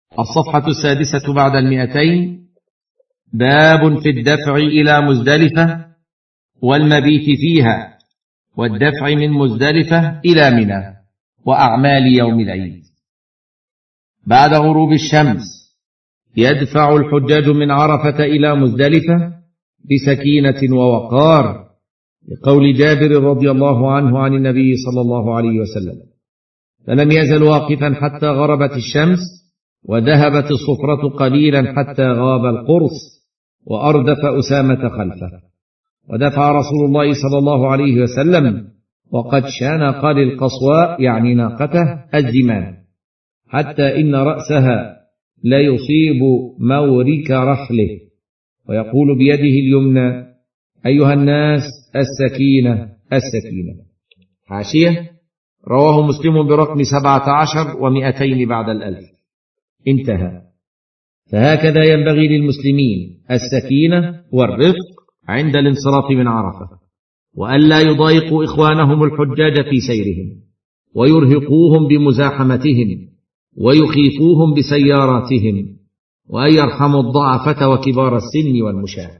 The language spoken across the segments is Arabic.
الصفحة 6 بعد 200. باب في الدفع إلى مزدلفة والمبيت فيها، والدفع من مزدلفة إلى منى، وأعمال يوم العيد. بعد غروب الشمس يدفع الحجاج من عرفة إلى مزدلفة بسكينة ووقار، لقول جابر رضي الله عنه عن النبي صلى الله عليه وسلم: فلم يزل واقفا حتى غربت الشمس، وذهبت الصفرة قليلا حتى غاب القرص، وأردف أسامة خلفه. ودفع رسول الله صلى الله عليه وسلم وقد شنق للقصواء، يعني ناقته، الزمان، حتى إن رأسها لا يصيب مورك رحله، ويقول بيده اليمنى: أيها الناس السكينة السكينة. حاشية: رواه مسلم برقم 17 و200 بعد 1000. انتهى. فهكذا ينبغي للمسلمين السكينة والرفق عند الانصراف من عرفة، وألا يضايقوا إخوانهم الحجاج في سيرهم، ويرهقوهم بمزاحمتهم، ويخيفوهم بسياراتهم، وأن يرحموا الضعفة وكبار السن والمشاة.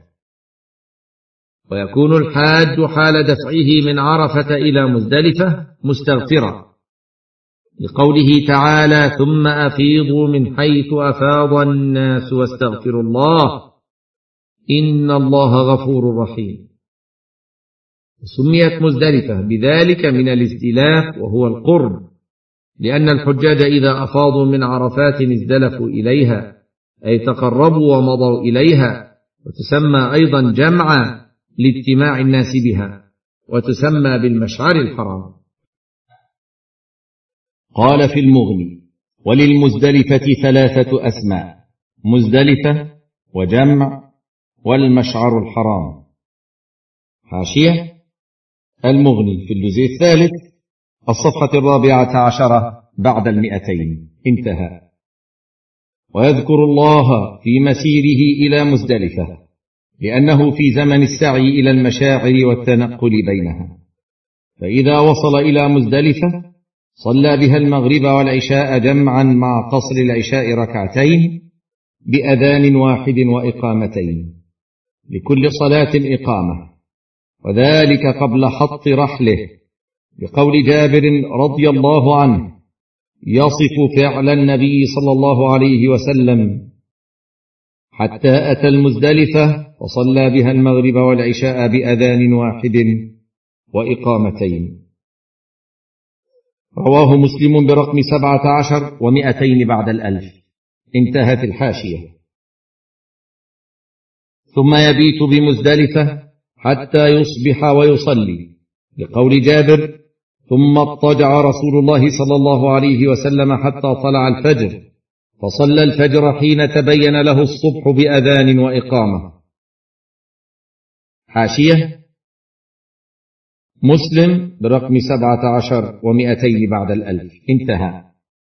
ويكون الحاج حال دفعه من عرفة إلى مزدلفة مستغفرا، لقوله تعالى: ثم أفيضوا من حيث أفاض الناس واستغفروا الله إن الله غفور رحيم. سميت مزدلفة بذلك من الاستلاف، وهو القرب، لأن الحجاج إذا أفاضوا من عرفات ازدلفوا إليها، أي تقربوا ومضوا إليها. وتسمى أيضا جمعا لاجتماع الناس بها، وتسمى بالمشعر الحرام. قال في المغني: وللمزدلفة 3 أسماء: مزدلفة، وجمع، والمشعر الحرام. حاشية: المغني في الجزء 3 الصفحة 14 بعد 200. انتهى. ويذكر الله في مسيره إلى مزدلفة، لأنه في زمن السعي إلى المشاعر والتنقل بينها. فإذا وصل إلى مزدلفة صلى بها المغرب والعشاء جمعا، مع قصر العشاء 2 بأذان واحد وإقامتين، لكل صلاة إقامة، وذلك قبل حط رحله، بقول جابر رضي الله عنه يصف فعل النبي صلى الله عليه وسلم: حتى أتى المزدلفة وصلى بها المغرب والعشاء بأذان واحد وإقامتين. رواه مسلم برقم 17 و200 بعد 1000. انتهت الحاشية. ثم يبيت بمزدلفة حتى يصبح ويصلي، لقول جابر: ثم اضطجع رسول الله صلى الله عليه وسلم حتى طلع الفجر، فصلى الفجر حين تبين له الصبح بأذان وإقامة. حاشية: مسلم برقم 17 و200 بعد 1000. انتهى.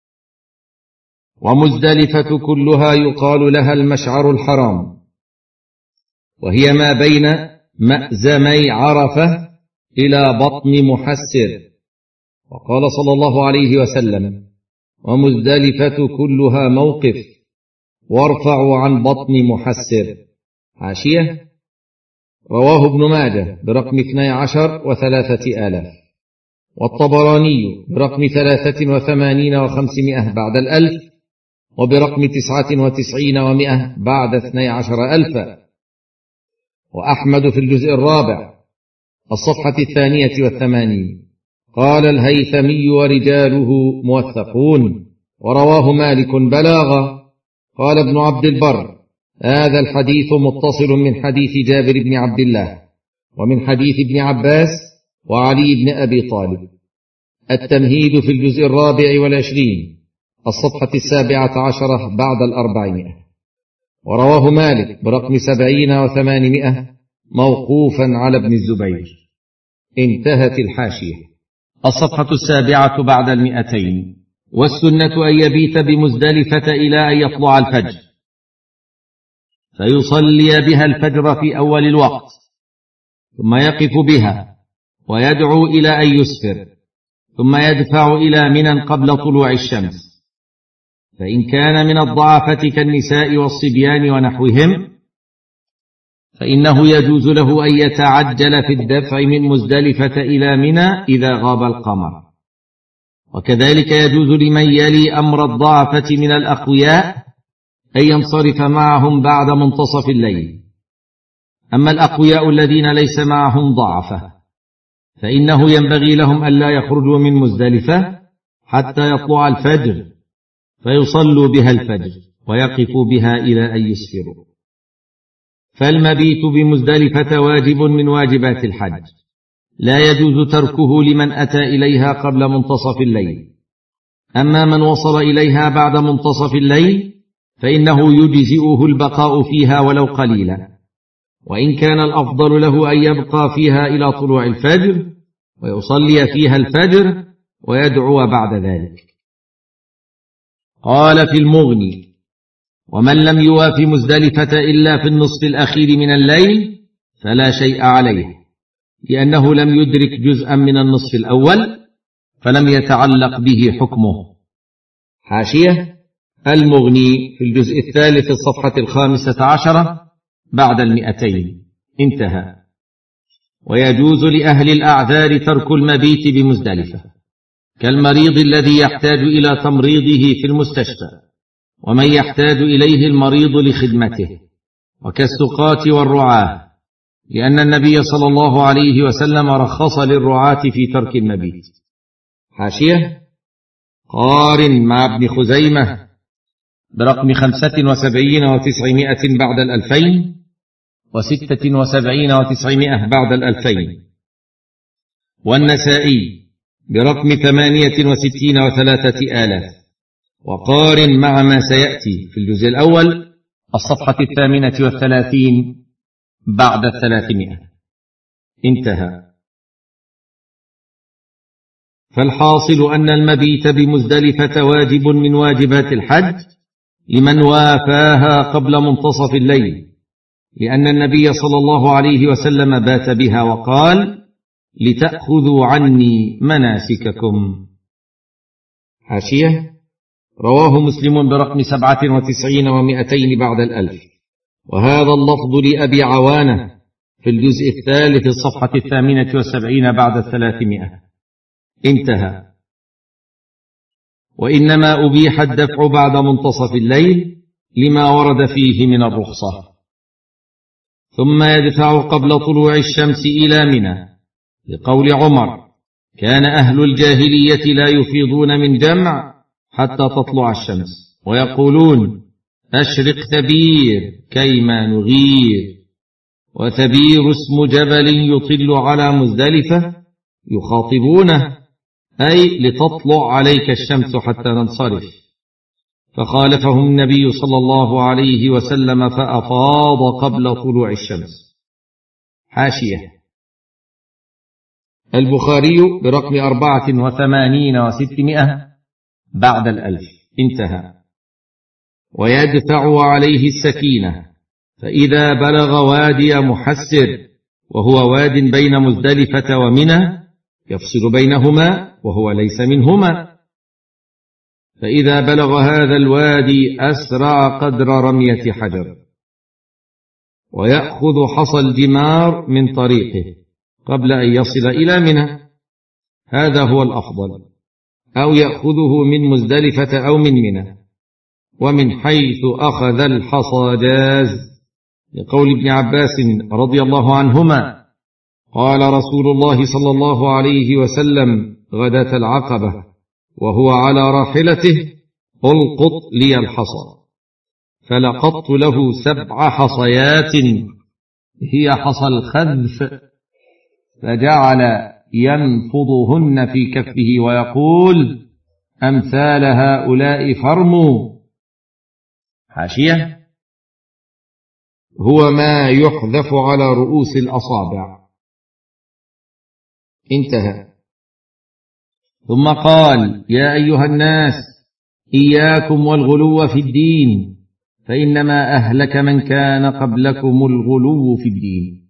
ومزدلفة كلها يقال لها المشعر الحرام، وهي ما بين مأزمي عرفة إلى بطن محسر. وقال صلى الله عليه وسلم: ومزدلفة كلها موقف، وارفعوا عن بطن محسر. حاشية: رواه ابن ماجه برقم 12 و3000، والطبراني برقم 83 و500 بعد 1000، وبرقم 99 و100 بعد 12000، وأحمد في الجزء 4 الصفحة 82. قال الهيثمي ورجاله موثقون. ورواه مالك بلاغا. قال ابن عبد البر: هذا الحديث متصل من حديث جابر بن عبد الله، ومن حديث ابن عباس وعلي بن أبي طالب. التمهيد في الجزء 24 الصفحة 17 بعد 400. ورواه مالك برقم 70 و800 موقوفا على ابن الزبير. انتهت الحاشية. الصفحة 7 بعد 200. والسنة أن يبيت بمزدلفة إلى أن يطلع الفجر، فيصلي بها الفجر في أول الوقت، ثم يقف بها ويدعو إلى أن يسفر، ثم يدفع إلى منى قبل طلوع الشمس، فإن كان من الضعفة كالنساء والصبيان ونحوهم فإنه يجوز له أن يتعجل في الدفع من مزدلفة إلى منى إذا غاب القمر. وكذلك يجوز لمن يلي أمر الضعفة من الأقوياء أن ينصرف معهم بعد منتصف الليل. أما الأقوياء الذين ليس معهم ضعفة فإنه ينبغي لهم ألا يخرجوا من مزدلفة حتى يطلع الفجر فيصلوا بها الفجر ويقفوا بها إلى أن يسفروا. فالمبيت بمزدلفة واجب من واجبات الحج، لا يجوز تركه لمن أتى إليها قبل منتصف الليل. أما من وصل إليها بعد منتصف الليل فإنه يجزئه البقاء فيها ولو قليلا، وإن كان الأفضل له أن يبقى فيها إلى طلوع الفجر ويصلي فيها الفجر ويدعو بعد ذلك. قال في المغني: ومن لم يوافِ مزدلفة إلا في النصف الأخير من الليل فلا شيء عليه، لأنه لم يدرك جزءا من النصف الأول فلم يتعلق به حكمه. حاشية: المغني في الجزء الثالث الصفحة 15 بعد 200. انتهى. ويجوز لأهل الأعذار ترك المبيت بمزدلفة، كالمريض الذي يحتاج إلى تمريضه في المستشفى، ومن يحتاج إليه المريض لخدمته، وكالسقاة والرعاة، لأن النبي صلى الله عليه وسلم رخص للرعاة في ترك المبيت. حاشية: قارن مع ابن خزيمة برقم 75 و900 بعد 2000 و76 و900 بعد 2000، والنسائي برقم 68 و3000. وقارن مع ما سيأتي في الجزء الأول الصفحة 38 بعد 300. انتهى. فالحاصل أن المبيت بمزدلفة واجب من واجبات الحج لمن وافاها قبل منتصف الليل، لأن النبي صلى الله عليه وسلم بات بها وقال: لتأخذوا عني مناسككم. حاشية: رواه مسلم برقم 97 و200 بعد 1000، وهذا اللفظ لأبي عوانة في الجزء الثالث الصفحة 78 بعد 300. انتهى. وإنما أبيح الدفع بعد منتصف الليل لما ورد فيه من الرخصة. ثم يدفع قبل طلوع الشمس إلى منى، لقول عمر: كان أهل الجاهلية لا يفيضون من جمع حتى تطلع الشمس، ويقولون: أشرق ثبير كيما نغير. وثبير اسم جبل يطل على مزدلفة يخاطبونه، أي لتطلع عليك الشمس حتى ننصرف. فخالفهم النبي صلى الله عليه وسلم فأفاض قبل طلوع الشمس. حاشية: البخاري برقم 84 و600 بعد 1000. انتهى. ويدفع عليه السكينة، فإذا بلغ وادي محسر وهو واد بين مزدلفة ومنى يفصل بينهما وهو ليس منهما، فإذا بلغ هذا الوادي أسرع قدر رمية حجر، ويأخذ حصى الجمار من طريقه قبل أن يصل إلى منى، هذا هو الأفضل، أو يأخذه من مزدلفة أو من منى. ومن حيث أخذ الحصى جاز، لقول ابن عباس رضي الله عنهما: قال رسول الله صلى الله عليه وسلم غداة العقبة وهو على راحلته: ألقط لي الحصى، فلقطت له 7 حصيات هي حصى الخذف، فجعل ينفضهن في كفه ويقول: أمثال هؤلاء فرموا. حاشية: هو ما يحذف على رؤوس الأصابع. انتهى. ثم قال: يا أيها الناس، إياكم والغلو في الدين، فإنما أهلك من كان قبلكم الغلو في الدين.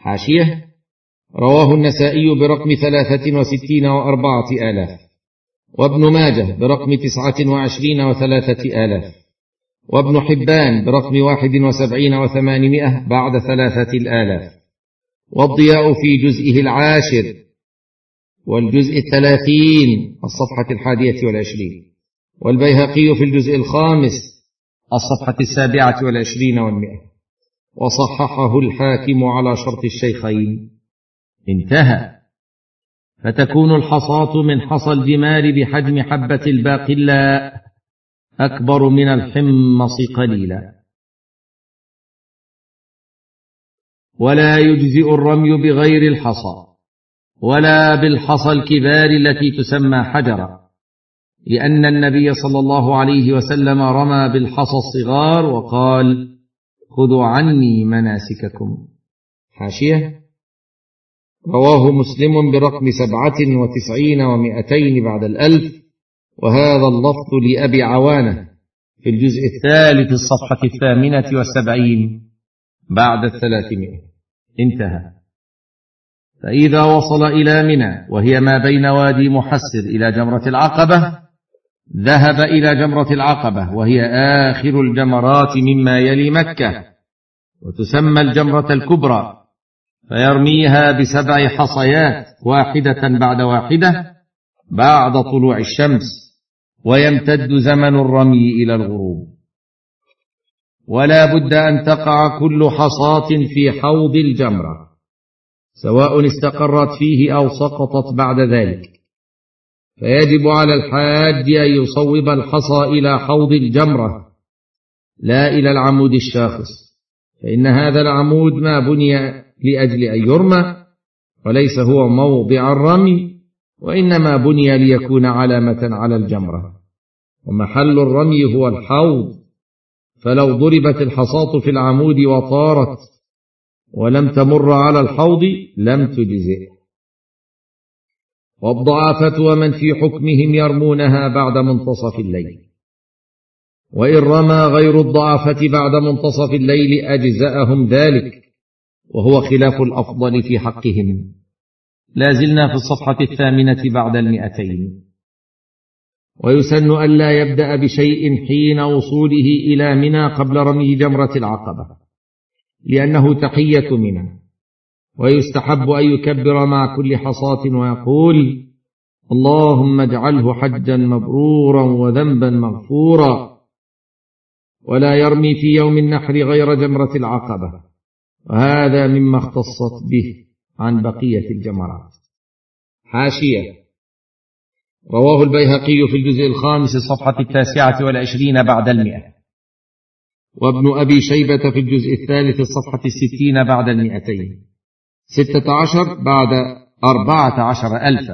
حاشية: رواه النسائي برقم 63 و4000، وابن ماجه برقم 29 و3,000، وابن حبان برقم 71 و800 بعد 3,000، والضياء في جزئه 10 والجزء 30 الصفحة 21، والبيهقي في الجزء 5 الصفحة 27 و100، وصححه الحاكم على شرط الشيخين. انتهى. فتكون الحصاة من حصى الجمال بحجم حبة الباقلاء أكبر من الحمص قليلا. ولا يجزئ الرمي بغير الحصى ولا بالحصى الكبار التي تسمى حجرا، لأن النبي صلى الله عليه وسلم رمى بالحصى الصغار وقال: خذوا عني مناسككم. حاشية: رواه مسلم برقم 97 و200 بعد 1000، وهذا اللفظ لأبي عوانة في الجزء 3 الصفحة 78 بعد 300. انتهى. فإذا وصل إلى منى وهي ما بين وادي محسر إلى جمرة العقبة، ذهب إلى جمرة العقبة وهي آخر الجمرات مما يلي مكة، وتسمى الجمرة الكبرى، فيرميها ب7 حصيات واحدة بعد واحدة بعد طلوع الشمس، ويمتد زمن الرمي إلى الغروب. ولا بد أن تقع كل حصاة في حوض الجمرة، سواء استقرت فيه أو سقطت بعد ذلك، فيجب على الحاج أن يصوب الحصى إلى حوض الجمرة لا إلى العمود الشاخص، فإن هذا العمود ما بني لأجل أن يرمى وليس هو موضع الرمي، وإنما بني ليكون علامة على الجمرة، ومحل الرمي هو الحوض. فلو ضربت الحصاة في العمود وطارت ولم تمر على الحوض لم تجزئ. والضعافة ومن في حكمهم يرمونها بعد منتصف الليل، وإن رمى غير الضعافة بعد منتصف الليل أجزأهم ذلك، وهو خلاف الأفضل في حقهم. لا زلنا في الصفحة 8 بعد 200. ويسن ألا يبدأ بشيء حين وصوله إلى منى قبل رمي جمرة العقبة، لأنه تحية منى، ويستحب أن يكبر مع كل حصاة ويقول: اللهم اجعله حجا مبرورا وذنبا مغفورا. ولا يرمي في يوم النحر غير جمرة العقبة، وهذا مما اختصت به عن بقية الجمرات. حاشية: رواه البيهقي في الجزء 5 صفحة 29 بعد 100، وابن أبي شيبة في الجزء 3 صفحة 60 بعد 200، 16 بعد 14,000،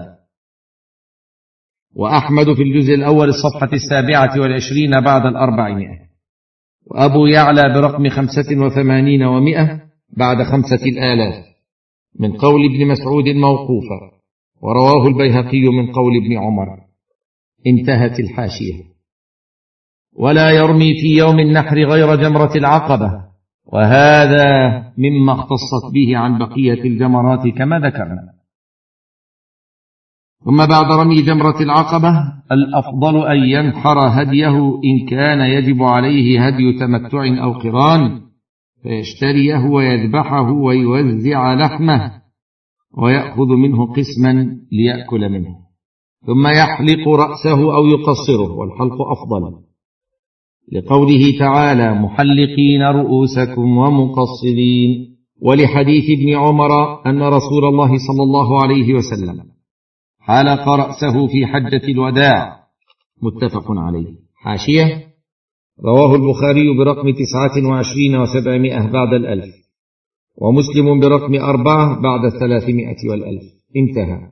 وأحمد في الجزء الأول الصفحة 27 بعد 400، وأبو يعلى برقم 85 و100 بعد 5,000 من قول ابن مسعود موقوفا، ورواه البيهقي من قول ابن عمر. انتهت الحاشية. ولا يرمي في يوم النحر غير جمرة العقبة، وهذا مما اختصت به عن بقية الجمرات كما ذكرنا. ثم بعد رمي جمرة العقبة الأفضل أن ينحر هديه إن كان يجب عليه هدي تمتع أو قران، فيشتريه ويذبحه ويوزع لحمه ويأخذ منه قسما ليأكل منه، ثم يحلق رأسه أو يقصره، والحلق أفضل، لقوله تعالى: محلقين رؤوسكم ومقصرين، ولحديث ابن عمر أن رسول الله صلى الله عليه وسلم حلق رأسه في حجة الوداع. متفق عليه. حاشية: رواه البخاري برقم 29 و700 بعد 1000، ومسلم برقم 4 بعد 300 و1000. انتهى.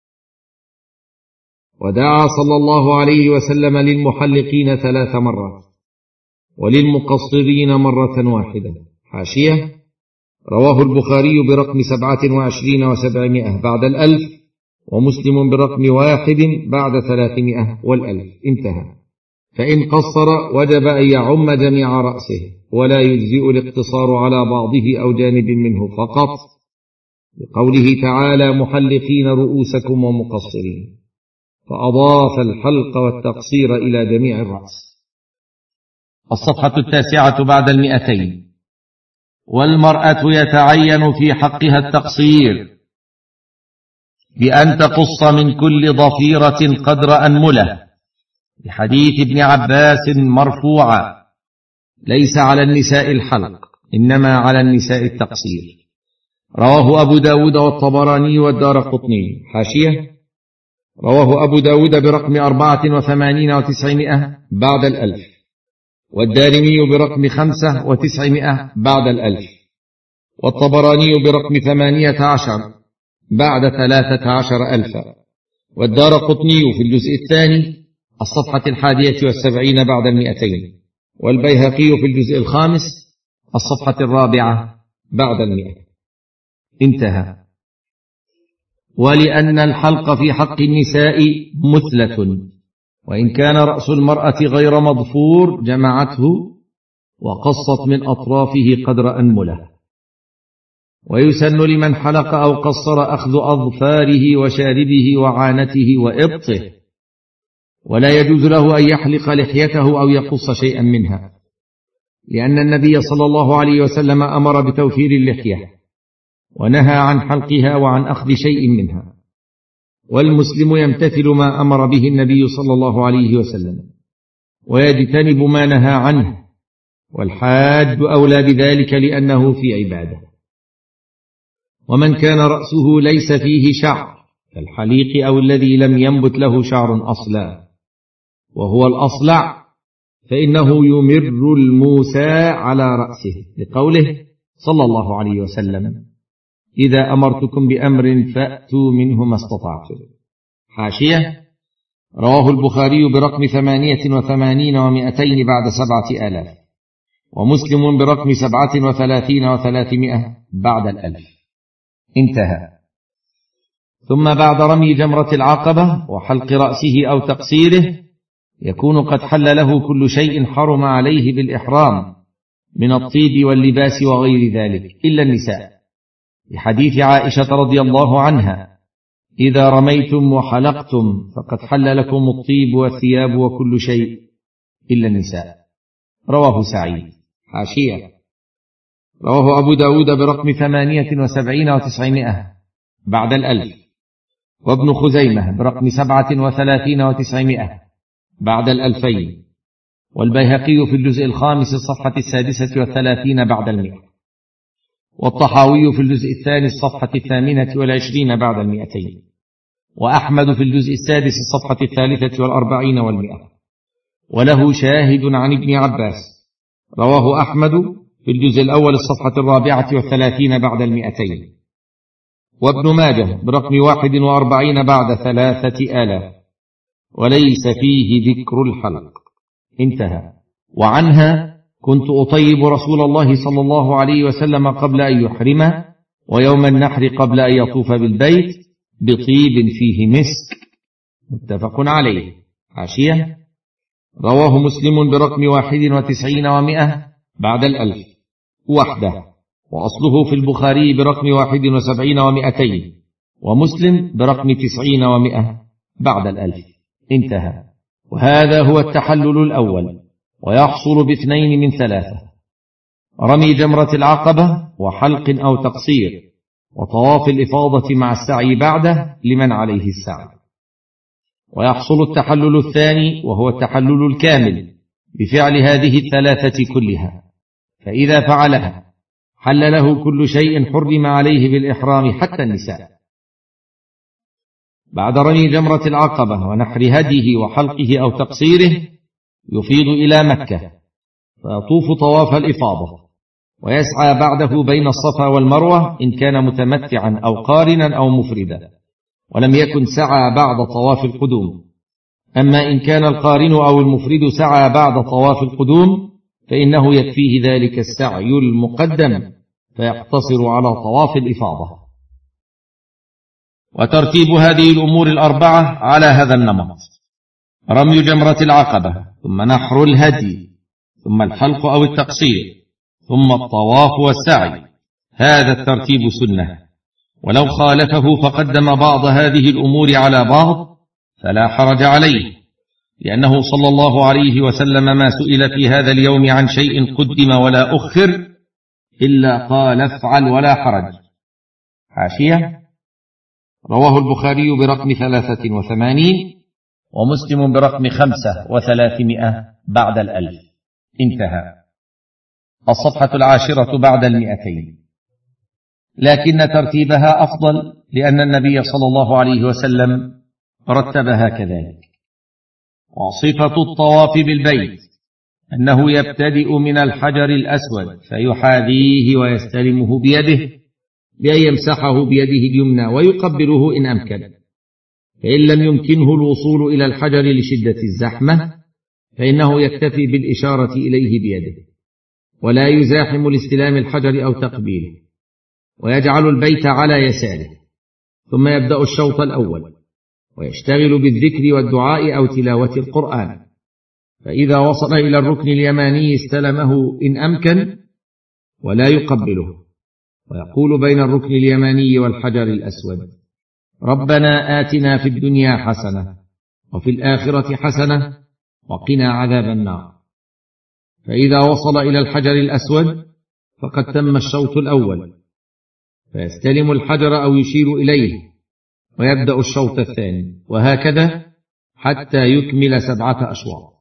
ودعا صلى الله عليه وسلم للمحلقين 3 مرات وللمقصرين مرة واحدة. حاشية: رواه البخاري برقم 27 و700 بعد 1000، ومسلم برقم 1 بعد 300 و1000. انتهى. فإن قصر وجب أن يعم جميع رأسه، ولا يجزئ الاقتصار على بعضه أو جانب منه فقط، لقوله تعالى: محلقين رؤوسكم ومقصرين. فأضاف الحلق والتقصير إلى جميع الرأس. الصفحة 9 بعد 200. والمرأة يتعين في حقها التقصير بأن تقص من كل ضفيرة قدر أنملة، لحديث ابن عباس مرفوعا: ليس على النساء الحلق، إنما على النساء التقصير. رواه أبو داود والطبراني والدارقطني. حاشية: رواه أبو داود برقم 84 و900 بعد 1000، والدارمي برقم 5 و900 بعد 1000، والطبراني برقم 18 بعد 13,000، والدارقطني في الجزء الثاني الصفحة 71 بعد 200، والبيهقي في الجزء الخامس الصفحة 4 بعد 100. انتهى. ولأن الحلق في حق النساء مثلة، وإن كان رأس المرأة غير مضفور جمعته وقصت من أطرافه قدر أنملة. ويسن لمن حلق أو قصر أخذ أظفاره وشاربه وعانته وإبطه، ولا يجوز له أن يحلق لحيته أو يقص شيئا منها، لأن النبي صلى الله عليه وسلم أمر بتوفير اللحية ونهى عن حلقها وعن أخذ شيء منها، والمسلم يمتثل ما أمر به النبي صلى الله عليه وسلم ويجتنب ما نهى عنه، والحاج أولى بذلك لأنه في عبادة. ومن كان رأسه ليس فيه شعر كالحليق أو الذي لم ينبت له شعر أصلا وهو الأصلع، فإنه يمر الموسى على رأسه، لقوله صلى الله عليه وسلم: إذا أمرتكم بأمر فأتوا منه ما استطعتم. حاشية: رواه البخاري برقم 88 و200 بعد 7,000، ومسلم برقم 37 و300 بعد 1000. انتهى. ثم بعد رمي جمرة العقبة وحلق رأسه أو تقصيره يكون قد حل له كل شيء حرم عليه بالإحرام من الطيب واللباس وغير ذلك إلا النساء، لحديث عائشة رضي الله عنها: إذا رميتم وحلقتم فقد حل لكم الطيب والثياب وكل شيء إلا النساء. رواه سعيد. حاشية: رواه أبو داود برقم 78 و900 بعد 1000، وابن خزيمة برقم 37 و900 بعد 2000، والبيهقي في الجزء الخامس الصفحة 36 بعد 100، والطحاوي في الجزء الثاني الصفحة 28 بعد 200، وأحمد في الجزء السادس الصفحة 43 و100، وله شاهد عن ابن عباس. رواه أحمد في الجزء الأول الصفحة 34 بعد 200، وابن ماجه برقم 41 بعد 3000، وليس فيه ذكر الحلق. انتهى. وعنها: كنت أطيب رسول الله صلى الله عليه وسلم قبل أن يحرم، ويوم النحر قبل أن يطوف بالبيت، بطيب فيه مسك. متفق عليه. حاشية: رواه مسلم برقم 91 و100 بعد 1000 وحده، وأصله في البخاري برقم 71 و200، ومسلم برقم 90 و100 بعد 1000. انتهى. وهذا هو التحلل الأول، ويحصل باثنين من ثلاثة: رمي جمرة العقبة وحلق أو تقصير، وطواف الإفاضة مع السعي بعده لمن عليه السعي. ويحصل التحلل الثاني وهو التحلل الكامل بفعل هذه الثلاثة كلها، فإذا فعلها حل له كل شيء حرم عليه بالإحرام حتى النساء. بعد رمي جمرة العقبة ونحر هديه وحلقه أو تقصيره يفيض إلى مكة فيطوف طواف الإفاضة، ويسعى بعده بين الصفا والمروة إن كان متمتعا أو قارنا أو مفردا، ولم يكن سعى بعد طواف القدوم. أما إن كان القارن أو المفرد سعى بعد طواف القدوم فإنه يكفيه ذلك السعي المقدم فيقتصر على طواف الإفاضة. وترتيب هذه الأمور الأربعة على هذا النمط: رمي جمرة العقبة، ثم نحر الهدي، ثم الحلق أو التقصير، ثم الطواف والسعي. هذا الترتيب سنة، ولو خالفه فقدم بعض هذه الأمور على بعض فلا حرج عليه، لأنه صلى الله عليه وسلم ما سئل في هذا اليوم عن شيء قدم ولا أخر إلا قال افعل ولا حرج. حاشية: رواه البخاري برقم 83 ومسلم برقم 5300 بعد 1000. انتهى. الصفحة 10 بعد 200. لكن ترتيبها أفضل، لأن النبي صلى الله عليه وسلم رتبها كذلك. وصفة الطواف بالبيت أنه يبتدئ من الحجر الأسود فيحاذيه ويستلمه بيده، بأن يمسحه بيده اليمنى ويقبله إن أمكن، فإن لم يمكنه الوصول إلى الحجر لشدة الزحمة فإنه يكتفي بالإشارة إليه بيده، ولا يزاحم لاستلام الحجر أو تقبيله، ويجعل البيت على يساره، ثم يبدأ الشوط الأول ويشتغل بالذكر والدعاء أو تلاوة القرآن، فإذا وصل إلى الركن اليماني استلمه إن أمكن ولا يقبله، ويقول بين الركن اليماني والحجر الأسود: ربنا آتنا في الدنيا حسنة وفي الآخرة حسنة وقنا عذاب النار. فإذا وصل إلى الحجر الأسود فقد تم الشوط الأول، فيستلم الحجر أو يشير إليه ويبدأ الشوط الثاني، وهكذا حتى يكمل 7 أشواط.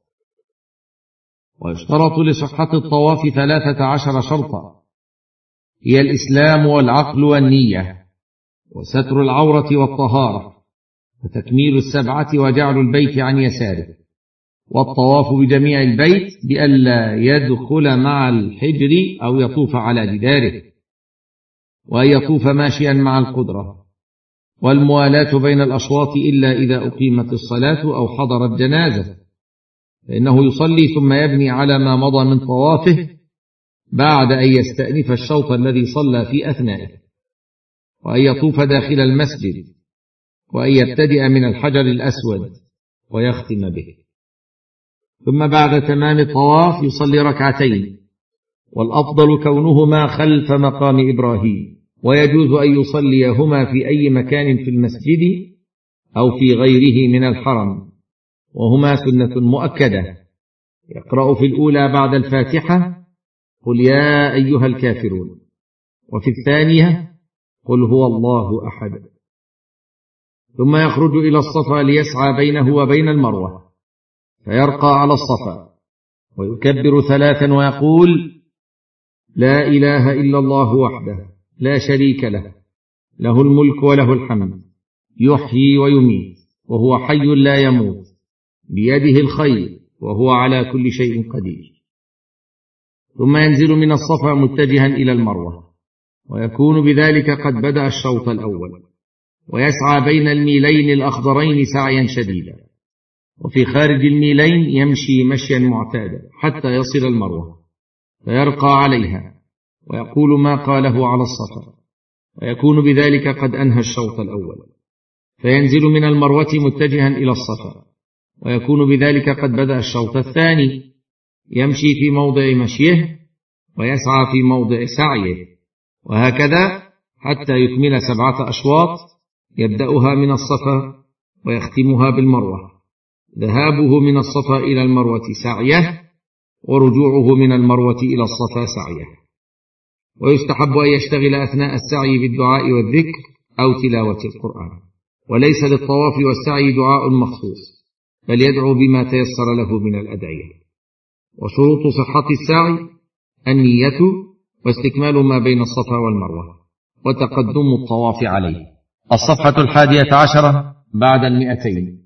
ويشترط لصحة الطواف 13 شرطا، هي الإسلام والعقل والنية وستر العورة والطهارة وتكميل 7 وجعل البيت عن يساره، والطواف بجميع البيت بألا يدخل مع الحجر أو يطوف على جداره، وأن يطوف ماشيا مع القدرة، والموالاة بين الأشواط إلا إذا أقيمت الصلاة أو حضرت جنازة، فإنه يصلي ثم يبني على ما مضى من طوافه بعد أن يستأنف الشوط الذي صلى في أثنائه، وأن يطوف داخل المسجد، وأن يبتدئ من الحجر الأسود ويختم به. ثم بعد تمام الطواف يصلي 2 ركعتين، والأفضل كونهما خلف مقام إبراهيم، ويجوز أن يصليهما في أي مكان في المسجد أو في غيره من الحرم، وهما سنة مؤكدة. يقرأ في الأولى بعد الفاتحة: قل يا أيها الكافرون، وفي الثانية: قل هو الله أحد. ثم يخرج إلى الصفا ليسعى بينه وبين المروة، فيرقى على الصفا ويكبر 3 ويقول: لا إله إلا الله وحده لا شريك له، له الملك وله الحمد، يحيي ويميت وهو حي لا يموت، بيده الخير وهو على كل شيء قدير. ثم ينزل من الصفا متجها إلى المروة، ويكون بذلك قد بدأ الشوط الأول، ويسعى بين الميلين الأخضرين سعيا شديدا، وفي خارج الميلين يمشي مشيا معتادا حتى يصل المروة، فيرقى عليها ويقول ما قاله على الصفا، ويكون بذلك قد أنهى الشوط الأول، فينزل من المروة متجها إلى الصفا، ويكون بذلك قد بدأ الشوط الثاني، يمشي في موضع مشيه ويسعى في موضع سعيه، وهكذا حتى يكمل 7 أشواط، يبدأها من الصفا ويختمها بالمروة، ذهابه من الصفا إلى المروة سعيه، ورجوعه من المروة إلى الصفا سعيه. ويستحب أن يشتغل أثناء السعي بالدعاء والذكر أو تلاوة القرآن، وليس للطواف والسعي دعاء مخصوص، بل يدعو بما تيسر له من الأدعية. وشروط صحة السعي: النية، واستكمال ما بين الصفا والمروة، وتقدم الطواف عليه. الصفحة 11 بعد 200.